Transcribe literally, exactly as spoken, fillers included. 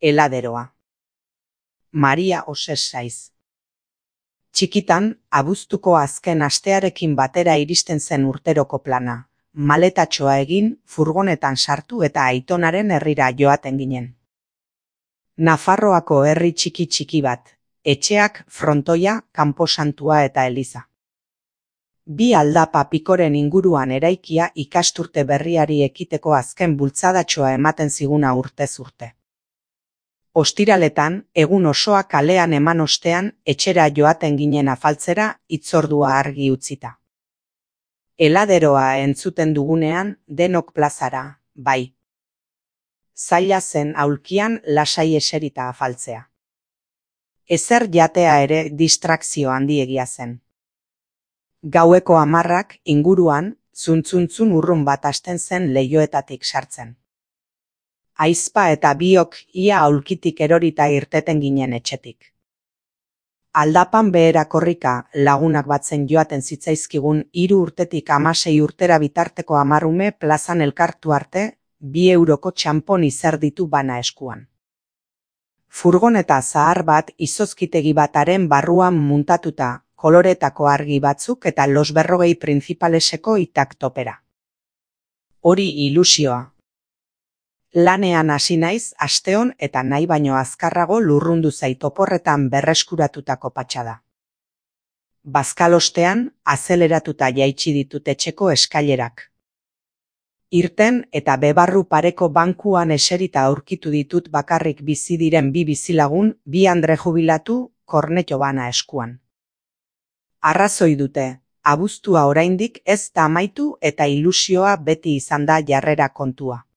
Heladeroa. Maria Oses Saiz. Txikitan, abuztuko azken astearekin batera iristen zen urteroko plana. Maletatxoa egin, furgonetan sartu eta aitonaren herrira joaten ginen. Nafarroako herri txiki txiki bat, etxeak, frontoia, kanposantua eta eliza. Bi aldapa pikoren inguruan eraikia ikasturte berriari ekiteko azken bultzadatxoa ematen ziguna urtez urte. Ostiraletan, egun osoa kalean eman ostean, etxera joaten ginen afaltzera, hitzordua argi utzita. Heladeroa entzuten dugunean, denok plazara, bai. Zaila zen aulkian lasai eserita afaltzea. Ezer jatea ere distrakzio handiegia zen. Gaueko hamarrak inguruan, zuntzuntzun urrun bat hasten zen leihoetatik sartzen. Aizpa eta biok ia aulkitik erorita irteten ginen etxetik. Aldapan behera korrika lagunak batzen joaten zitzaizkigun hiru urtetik hamasei urtera bitarteko hamarrume plazan elkartu arte, bi euroko txanpon izerditu bana eskuan. Furgoneta zahar bat izozkitegi bataren barruan muntatuta, koloretako argi batzuk eta los berrogei printzipaleseko itak topera. Hori ilusioa. Lanean hasi naiz asteon eta nahi baino azkarrago lurrundu zait oporretan berreskuratutako patxada. Bazkalostean, azeleratuta jaitsi ditut etxeko eskailerak. Irten eta bebarru pareko bankuan eserita aurkitu ditut bakarrik bizi diren bi bizilagun, bi andre jubilatu, kornetxo bana eskuan. Arrazoi dute, abuztua oraindik ez da amaitu eta ilusioa beti izan da jarrera kontua.